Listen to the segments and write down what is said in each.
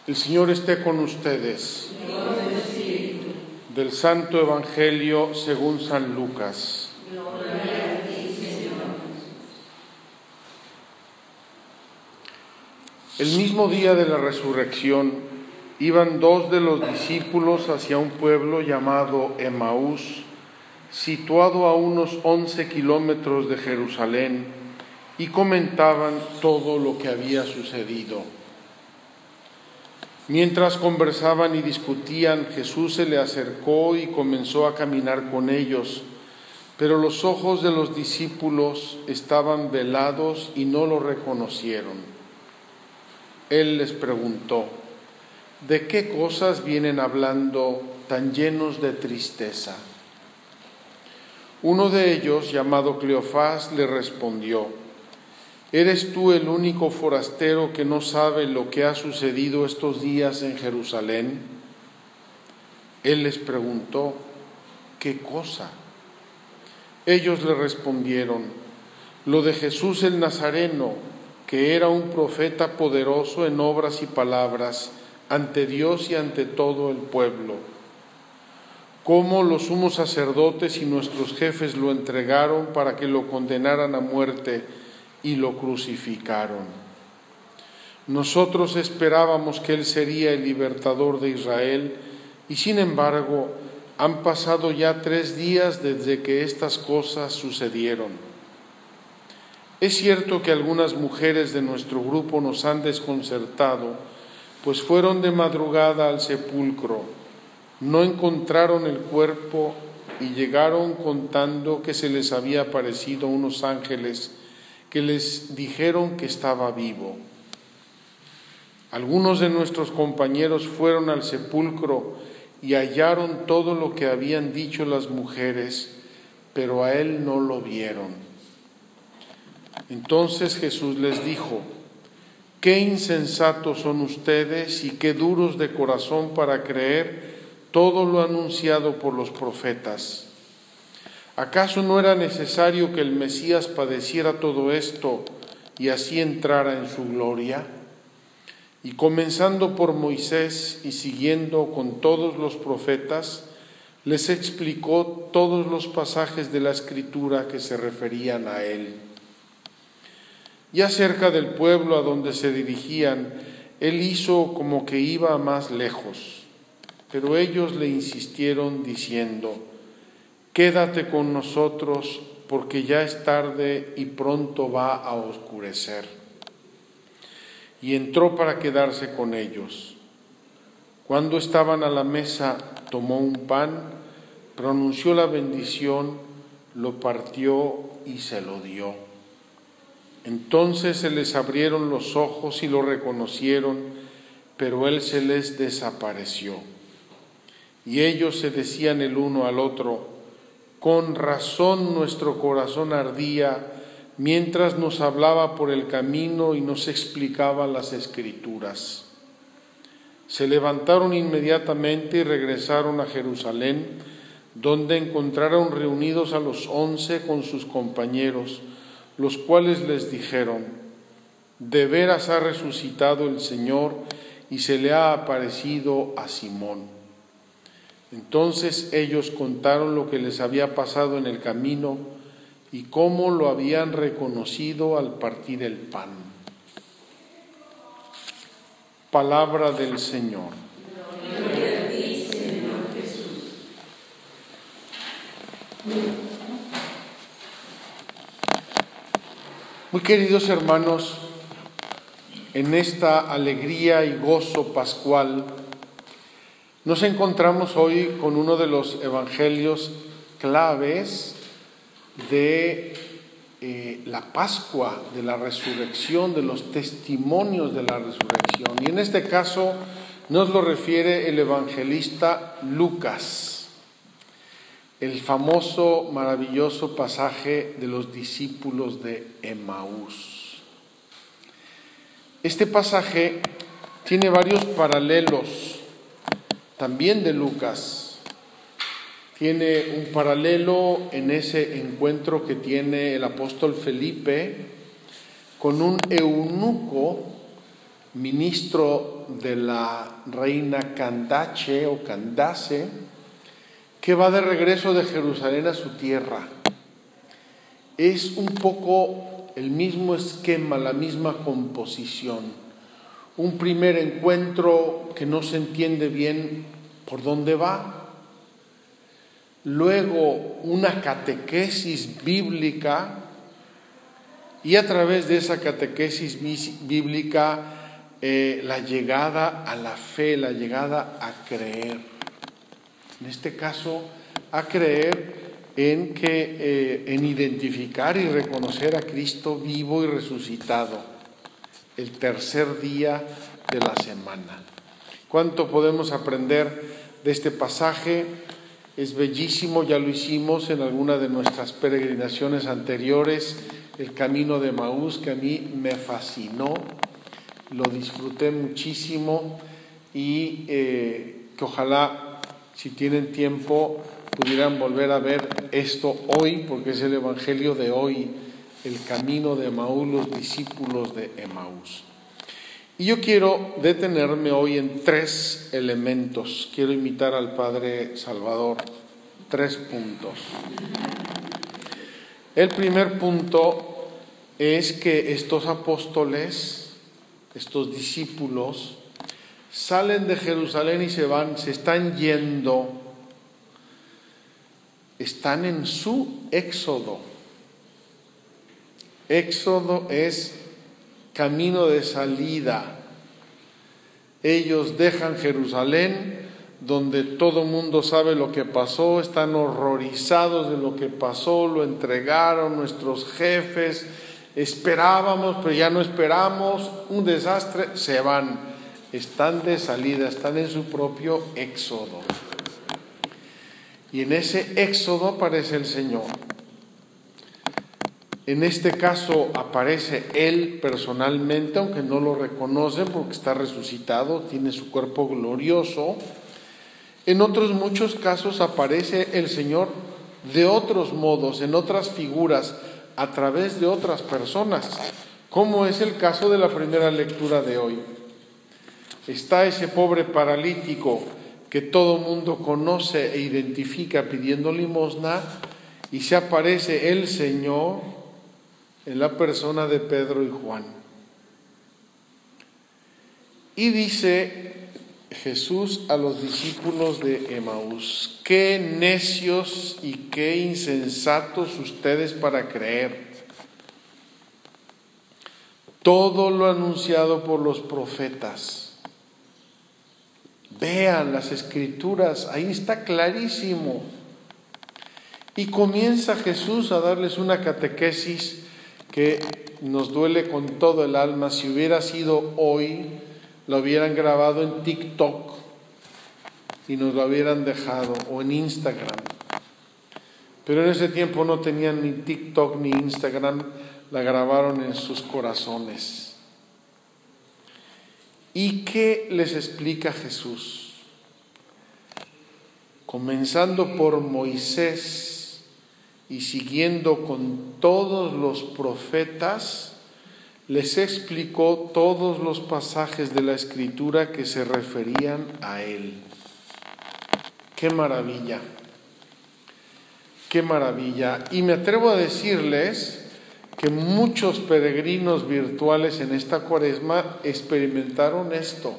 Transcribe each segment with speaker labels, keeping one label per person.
Speaker 1: El Señor esté con ustedes. Del Santo Evangelio según San Lucas.
Speaker 2: Gloria a ti, Señor.
Speaker 1: El mismo día de la resurrección, iban dos de los discípulos hacia un pueblo llamado Emaús, situado a unos 11 kilómetros de Jerusalén, y comentaban todo lo que había sucedido. Mientras conversaban y discutían, Jesús se le acercó y comenzó a caminar con ellos, pero los ojos de los discípulos estaban velados y no lo reconocieron. Él les preguntó: ¿de qué cosas vienen hablando tan llenos de tristeza? Uno de ellos, llamado Cleofás, le respondió: ¿eres tú el único forastero que no sabe lo que ha sucedido estos días en Jerusalén? Él les preguntó: ¿qué cosa? Ellos le respondieron: lo de Jesús el Nazareno, que era un profeta poderoso en obras y palabras ante Dios y ante todo el pueblo. Cómo los sumos sacerdotes y nuestros jefes lo entregaron para que lo condenaran a muerte y lo crucificaron. Nosotros esperábamos que Él sería el libertador de Israel, y sin embargo han pasado ya 3 días desde que estas cosas sucedieron. Es cierto que algunas mujeres de nuestro grupo nos han desconcertado, pues fueron de madrugada al sepulcro, no encontraron el cuerpo y llegaron contando que se les había aparecido unos ángeles que les dijeron que estaba vivo. Algunos de nuestros compañeros fueron al sepulcro y hallaron todo lo que habían dicho las mujeres, pero a él no lo vieron. Entonces Jesús les dijo: qué insensatos son ustedes y qué duros de corazón para creer todo lo anunciado por los profetas. ¿Acaso no era necesario que el Mesías padeciera todo esto y así entrara en su gloria? Y comenzando por Moisés y siguiendo con todos los profetas, les explicó todos los pasajes de la Escritura que se referían a él. Ya cerca del pueblo a donde se dirigían, él hizo como que iba más lejos, pero ellos le insistieron diciendo: quédate con nosotros, porque ya es tarde y pronto va a oscurecer. Y entró para quedarse con ellos. Cuando estaban a la mesa, tomó un pan, pronunció la bendición, lo partió y se lo dio. Entonces se les abrieron los ojos y lo reconocieron, pero él se les desapareció. Y ellos se decían el uno al otro: con razón nuestro corazón ardía mientras nos hablaba por el camino y nos explicaba las Escrituras. Se levantaron inmediatamente y regresaron a Jerusalén, donde encontraron reunidos a los 11 con sus compañeros, los cuales les dijeron: de veras ha resucitado el Señor y se le ha aparecido a Simón. Entonces ellos contaron lo que les había pasado en el camino y cómo lo habían reconocido al partir el pan. Palabra del Señor.
Speaker 2: Gloria a ti, Señor Jesús.
Speaker 1: Muy queridos hermanos, en esta alegría y gozo pascual, nos encontramos hoy con uno de los evangelios claves de la Pascua, de la resurrección, de los testimonios de la resurrección. Y en este caso nos lo refiere el evangelista Lucas, el famoso, maravilloso pasaje de los discípulos de Emaús. Este pasaje tiene varios paralelos también de Lucas. Tiene un paralelo en ese encuentro que tiene el apóstol Felipe con un eunuco ministro de la reina Candace o Candace, que va de regreso de Jerusalén a su tierra. Es un poco el mismo esquema, la misma composición. Un primer encuentro que no se entiende bien por dónde va. Luego una catequesis bíblica, y a través de esa catequesis bíblica la llegada a la fe, la llegada a creer. En este caso, a creer en identificar y reconocer a Cristo vivo y resucitado, el tercer día de la semana. ¿Cuánto podemos aprender de este pasaje? Es bellísimo, ya lo hicimos en alguna de nuestras peregrinaciones anteriores, el camino de Emaús, que a mí me fascinó, lo disfruté muchísimo y que ojalá, si tienen tiempo, pudieran volver a ver esto hoy, porque es el Evangelio de hoy, el camino de Emaús, los discípulos de Emaús. Y yo quiero detenerme hoy en 3 elementos. Quiero imitar al Padre Salvador. 3 puntos. El primer punto es que estos apóstoles, estos discípulos, salen de Jerusalén y se están yendo. Están en su éxodo. Éxodo es camino de salida. Ellos dejan Jerusalén, donde todo mundo sabe lo que pasó, están horrorizados de lo que pasó, lo entregaron nuestros jefes, esperábamos, pero ya no esperamos, un desastre, se van, están de salida, están en su propio éxodo. Y en ese éxodo aparece el Señor. En este caso aparece Él personalmente, aunque no lo reconocen porque está resucitado, tiene su cuerpo glorioso. En otros muchos casos aparece el Señor de otros modos, en otras figuras, a través de otras personas, como es el caso de la primera lectura de hoy. Está ese pobre paralítico que todo mundo conoce e identifica pidiendo limosna, y se aparece el Señor en la persona de Pedro y Juan. Y dice Jesús a los discípulos de Emaús: qué necios y qué insensatos ustedes para creer todo lo anunciado por los profetas. Vean las Escrituras, ahí está clarísimo. Y comienza Jesús a darles una catequesis que nos duele con todo el alma. Si hubiera sido hoy, lo hubieran grabado en TikTok y nos lo hubieran dejado, o en Instagram. Pero en ese tiempo no tenían ni TikTok ni Instagram, la grabaron en sus corazones. ¿Y qué les explica Jesús? Comenzando por Moisés y siguiendo con todos los profetas, les explicó todos los pasajes de la Escritura que se referían a Él. ¡Qué maravilla! ¡Qué maravilla! Y me atrevo a decirles que muchos peregrinos virtuales en esta Cuaresma experimentaron esto.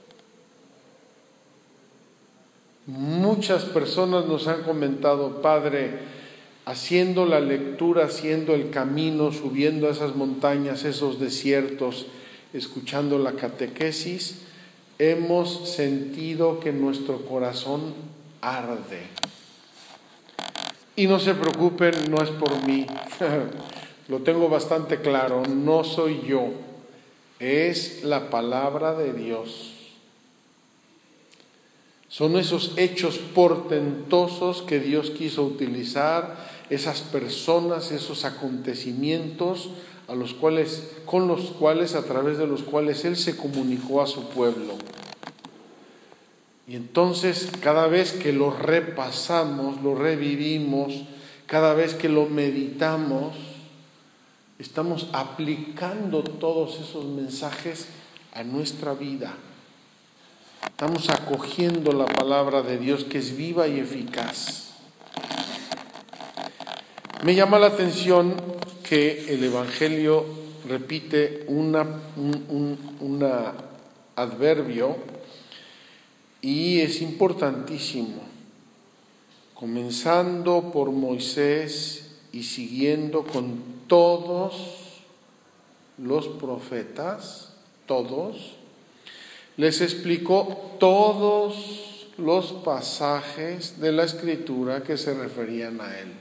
Speaker 1: Muchas personas nos han comentado: Padre, haciendo la lectura, haciendo el camino, subiendo a esas montañas, esos desiertos, escuchando la catequesis, hemos sentido que nuestro corazón arde. Y no se preocupen, no es por mí, lo tengo bastante claro, no soy yo, es la palabra de Dios. Son esos hechos portentosos que Dios quiso utilizar, esas personas, esos acontecimientos a los cuales, a través de los cuales Él se comunicó a su pueblo. Y entonces, cada vez que lo repasamos, lo revivimos, cada vez que lo meditamos, estamos aplicando todos esos mensajes a nuestra vida. Estamos acogiendo la palabra de Dios, que es viva y eficaz. Me llama la atención que el Evangelio repite un adverbio, y es importantísimo. Comenzando por Moisés y siguiendo con todos los profetas, todos, les explicó todos los pasajes de la Escritura que se referían a él.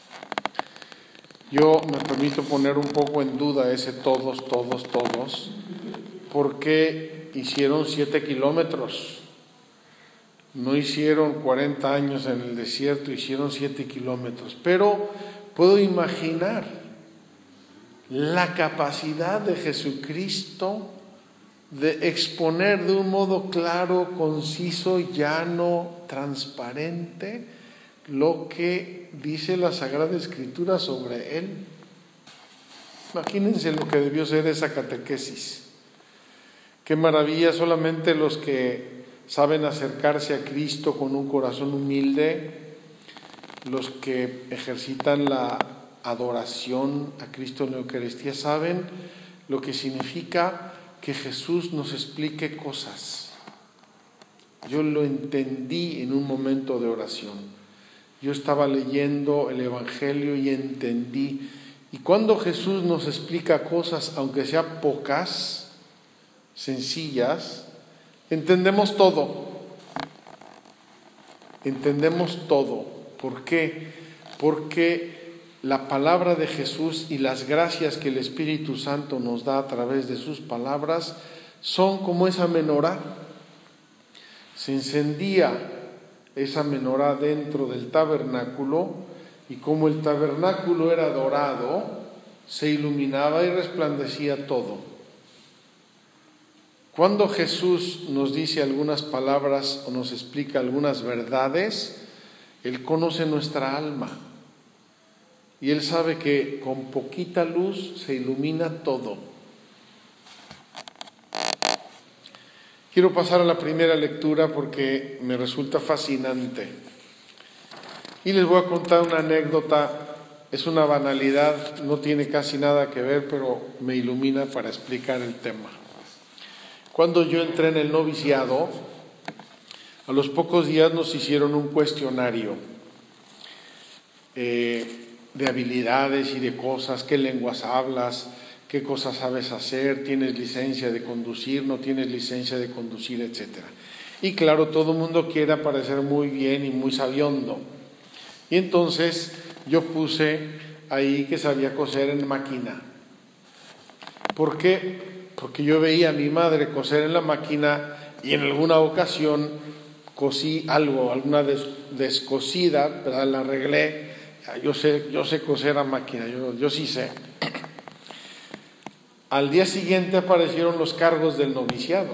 Speaker 1: Yo me permito poner un poco en duda ese todos, porque hicieron 7 kilómetros. No hicieron 40 años en el desierto, hicieron 7 kilómetros. Pero puedo imaginar la capacidad de Jesucristo de exponer de un modo claro, conciso, llano, transparente, lo que dice la Sagrada Escritura sobre él. Imagínense lo que debió ser esa catequesis. Qué maravilla, solamente los que saben acercarse a Cristo con un corazón humilde, los que ejercitan la adoración a Cristo en la Eucaristía, saben lo que significa que Jesús nos explique cosas. Yo lo entendí en un momento de oración. Yo estaba leyendo el Evangelio y entendí. Y cuando Jesús nos explica cosas, aunque sean pocas, sencillas, entendemos todo. Entendemos todo. ¿Por qué? Porque la palabra de Jesús y las gracias que el Espíritu Santo nos da a través de sus palabras son como esa menorá. Se encendía esa menorá dentro del tabernáculo, y como el tabernáculo era dorado, se iluminaba y resplandecía todo. Cuando Jesús nos dice algunas palabras o nos explica algunas verdades, Él conoce nuestra alma y Él sabe que con poquita luz se ilumina todo. Quiero pasar a la primera lectura porque me resulta fascinante. Y les voy a contar una anécdota. Es una banalidad, no tiene casi nada que ver, pero me ilumina para explicar el tema. Cuando yo entré en el noviciado, a los pocos días nos hicieron un cuestionario de habilidades y de cosas, qué lenguas hablas, qué cosas sabes hacer, tienes licencia de conducir, no tienes licencia de conducir, etc. Y claro, todo el mundo quiere parecer muy bien y muy sabiondo. Y entonces yo puse ahí que sabía coser en máquina. ¿Por qué? Porque yo veía a mi madre coser en la máquina y en alguna ocasión cosí algo, alguna descosida, pero la arreglé. Yo sé coser a máquina, yo sí sé. Al día siguiente aparecieron los cargos del noviciado.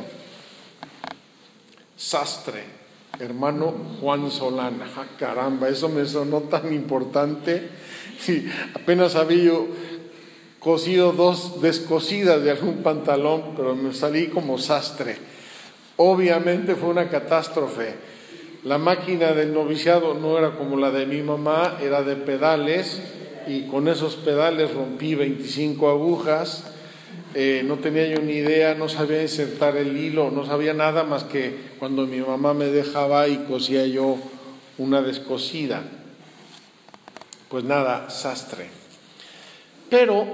Speaker 1: Sastre, hermano Juan Solana. ¡Ah, caramba! Eso me sonó tan importante. Sí, apenas había yo cosido 2 descosidas de algún pantalón, pero me salí como sastre. Obviamente fue una catástrofe. La máquina del noviciado no era como la de mi mamá, era de pedales, y con esos pedales rompí 25 agujas. No tenía yo ni idea, no sabía insertar el hilo, no sabía nada más que cuando mi mamá me dejaba y cosía yo una descosida. Pues nada, sastre. Pero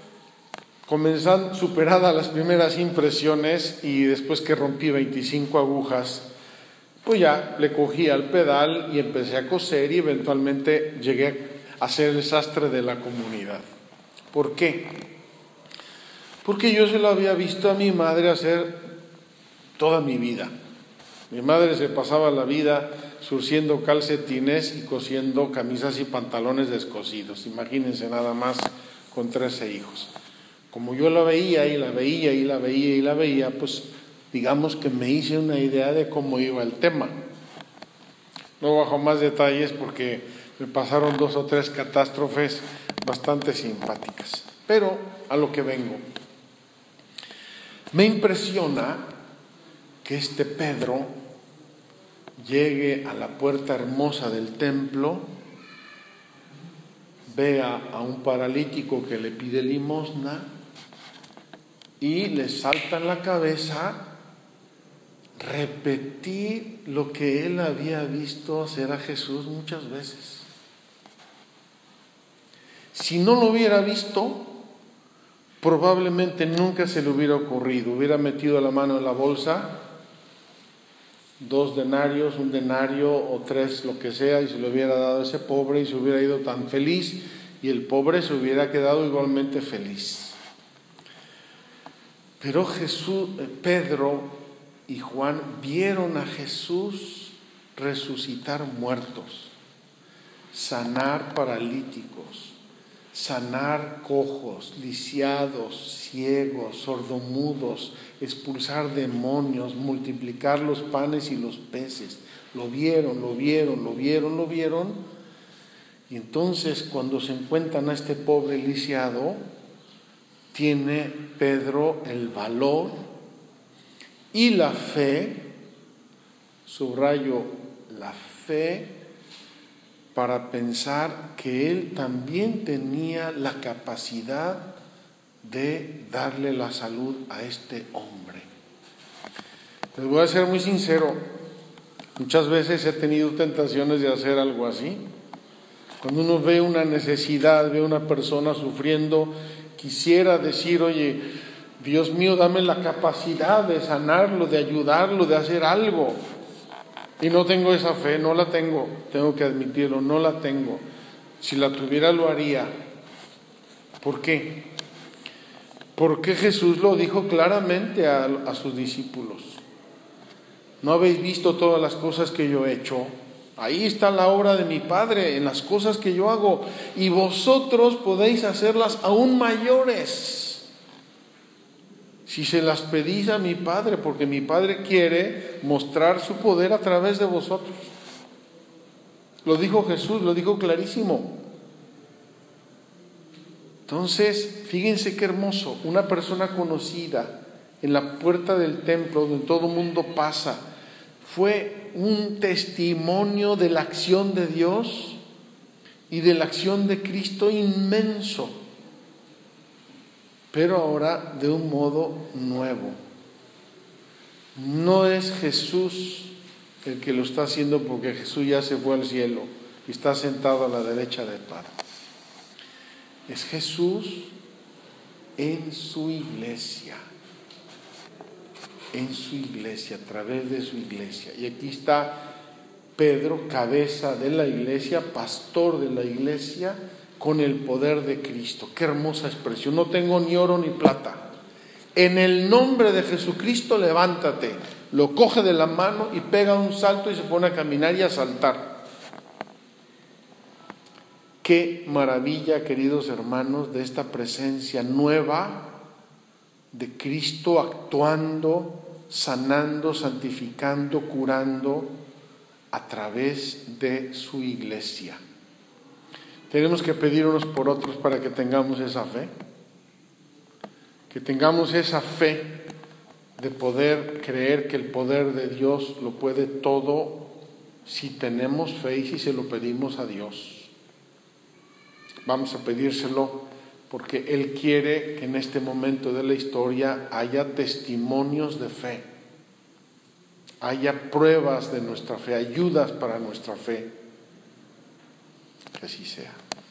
Speaker 1: superadas las primeras impresiones y después que rompí 25 agujas, pues ya le cogí al pedal y empecé a coser y eventualmente llegué a ser el sastre de la comunidad. ¿Por qué? Porque yo se lo había visto a mi madre hacer toda mi vida. Mi madre se pasaba la vida surciendo calcetines y cosiendo camisas y pantalones descosidos. Imagínense nada más con 13 hijos. Como yo la veía y la veía y la veía y la veía, pues digamos que me hice una idea de cómo iba el tema. No bajo más detalles porque me pasaron 2 o 3 catástrofes bastante simpáticas. Pero a lo que vengo. Me impresiona que este Pedro llegue a la puerta hermosa del templo, vea a un paralítico que le pide limosna y le salta en la cabeza repetir lo que él había visto hacer a Jesús muchas veces. Si no lo hubiera visto, probablemente nunca se le hubiera ocurrido. Hubiera metido la mano en la bolsa, 2 denarios, 1 denario o 3, lo que sea, y se lo hubiera dado a ese pobre y se hubiera ido tan feliz, y el pobre se hubiera quedado igualmente feliz. Pero Pedro y Juan vieron a Jesús resucitar muertos, sanar paralíticos, sanar cojos, lisiados, ciegos, sordomudos, expulsar demonios, multiplicar los panes y los peces. Lo vieron. Y entonces, cuando se encuentran a este pobre lisiado, tiene Pedro el valor y la fe, subrayo la fe, para pensar que él también tenía la capacidad de darle la salud a este hombre. Les voy a ser muy sincero, muchas veces he tenido tentaciones de hacer algo así. Cuando uno ve una necesidad, ve a una persona sufriendo, quisiera decir, oye, Dios mío, dame la capacidad de sanarlo, de ayudarlo, de hacer algo. Y no tengo esa fe, no la tengo, tengo que admitirlo, no la tengo. Si la tuviera lo haría. ¿Por qué? Porque Jesús lo dijo claramente a sus discípulos. ¿No habéis visto todas las cosas que yo he hecho? Ahí está la obra de mi Padre, en las cosas que yo hago, y vosotros podéis hacerlas aún mayores si se las pedís a mi Padre, porque mi Padre quiere mostrar su poder a través de vosotros. Lo dijo Jesús, lo dijo clarísimo. Entonces, fíjense qué hermoso, una persona conocida en la puerta del templo donde todo el mundo pasa, fue un testimonio de la acción de Dios y de la acción de Cristo inmenso, pero ahora de un modo nuevo. No es Jesús el que lo está haciendo porque Jesús ya se fue al cielo y está sentado a la derecha del Padre. Es Jesús en su iglesia, a través de su iglesia. Y aquí está Pedro, cabeza de la iglesia, pastor de la iglesia, con el poder de Cristo. Qué hermosa expresión. No tengo ni oro ni plata. En el nombre de Jesucristo, levántate. Lo coge de la mano y pega un salto y se pone a caminar y a saltar. Qué maravilla, queridos hermanos, de esta presencia nueva de Cristo actuando, sanando, santificando, curando a través de su iglesia. Tenemos que pedir unos por otros para que tengamos esa fe. Que tengamos esa fe de poder creer que el poder de Dios lo puede todo si tenemos fe y si se lo pedimos a Dios. Vamos a pedírselo porque Él quiere que en este momento de la historia haya testimonios de fe, haya pruebas de nuestra fe, ayudas para nuestra fe. Que así sea.